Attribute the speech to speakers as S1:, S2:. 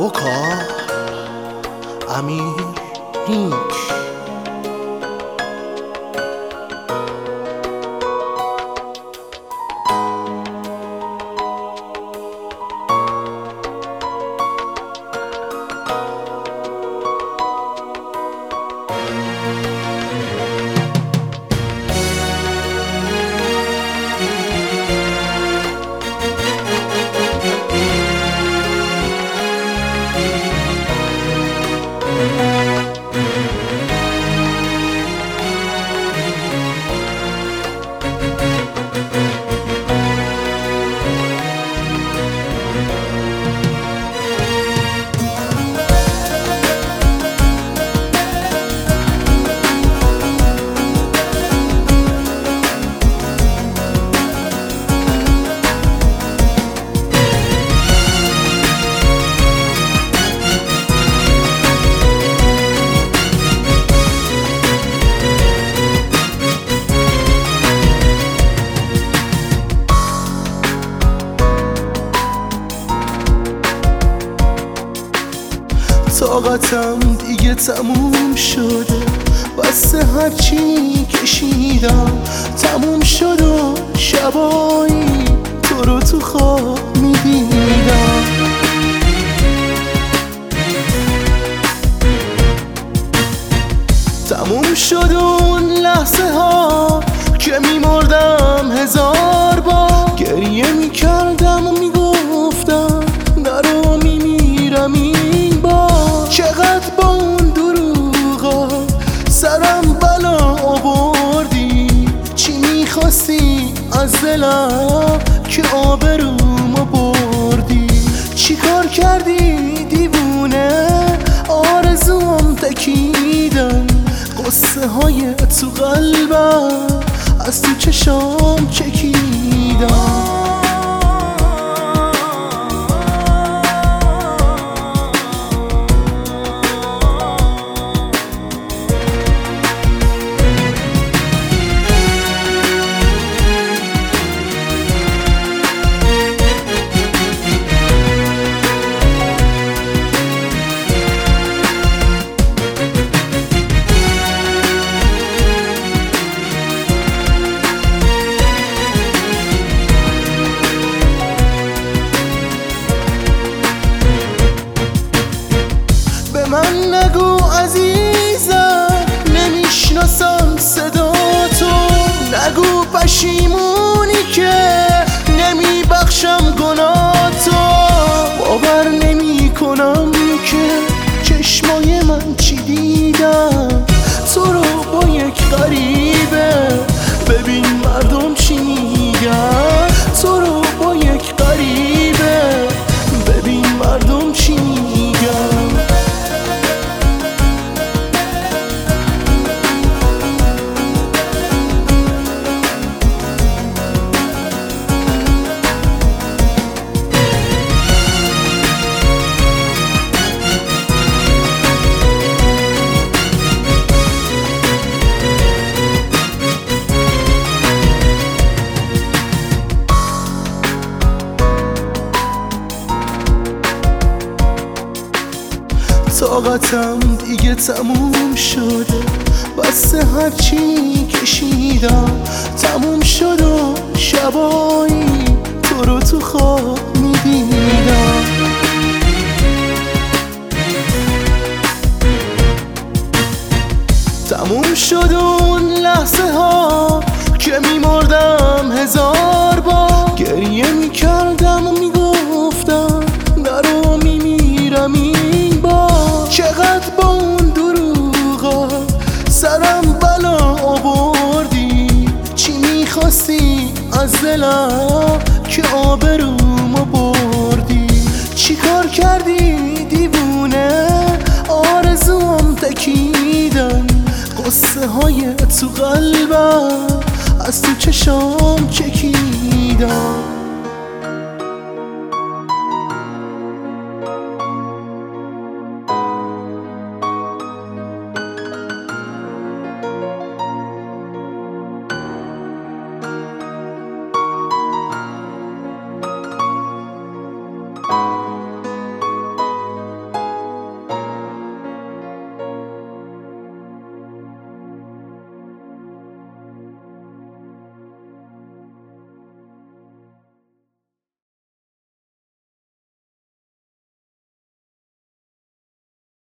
S1: وکا امیر نیک. طاقتم دیگه تموم شده، بس هرچی کشیدم تموم شد و شبایی تو رو تو خواب میدیدم. تموم شد اون لحظه ها که میمردم هزار بار، گریه میکردم و میگفتم نرو میمیرم این بار. چقدر با اون دروغا سرم بلا آوردی، چی میخواستی از دلم که آبرومو بردی؟ چی کار کردی دیوونه؟ آرزوام تکیدن، قصه های تو قلبم از تو چشام چکیدم. من نگو عزیزم نمیشناسم صدا تو، نگو پشیمونی که نمیبخشم گناه تو. باور نمی کنم که چشمای من چی دیدم، تو رو با یک غریبه. ببین مردم چی میگن، تو رو با یک غریبه. ببین مردم چی میگن. طاقتم دیگه تموم شده، بس هرچی کشیدم تموم شد و شبایی تو رو تو خواب میدیدم. تموم شد اون لحظه ها که میمردم هزار بار، گریه میکردم و میگفتم نرو میمیرم این بار. چقدر با اون دروغا سرم بلا آوردی، چی میخواستی از دلم که آبرومو بردی؟ چی کار کردی دیوونه؟ آرزوام تکیدن، قصه های تو قلبم از تو چشام چکیدم.